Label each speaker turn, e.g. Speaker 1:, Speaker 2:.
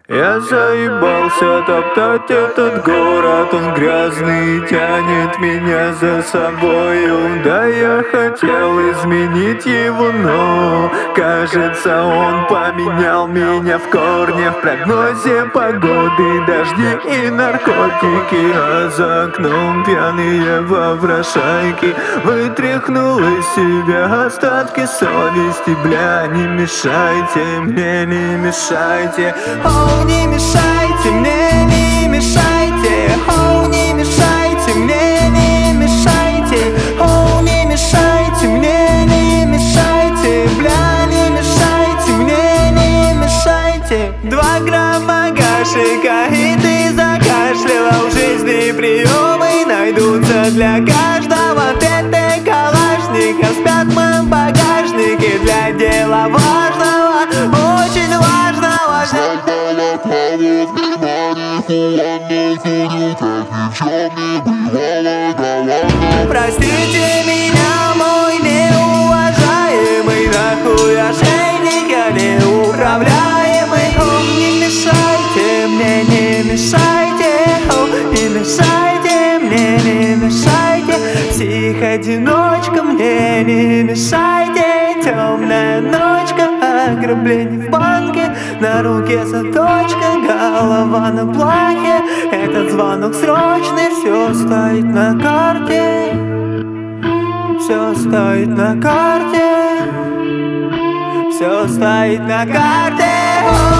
Speaker 1: Я заебался топтать этот город, он грязный, тянет меня за собою. Да, я хотел изменить его, но кажется, он поменял меня в корне. В прогнозе погоды дожди и наркотики, а за окном пьяные вопрошайки. Вытряхнул из себя остатки совести. Бля, не мешайте мне, не мешайте. Оу, не мешайте мне, не мешайте. Оу, не мешайте мне, не мешайте. Оу, не мешайте мне, не мешайте. Бля, не мешайте мне, не мешайте. 2 грамма гашика, и ты закашляла. В жизни приемы найдутся для каждого. ТТ калашников спят в моем багажнике. Для дела важного, очень важного. Простите меня, мой неуважаемый, нахуй ошейник, я неуправляемый. О, не мешайте мне, не мешайте. О, не мешайте мне, не мешайте. Псих-одиночка мне не мешайте. Темная ночка, ограбление в банке, на руке заточка, голова на плахе. Этот звонок срочный, все стоит на карте. Все стоит на карте. Все стоит на карте.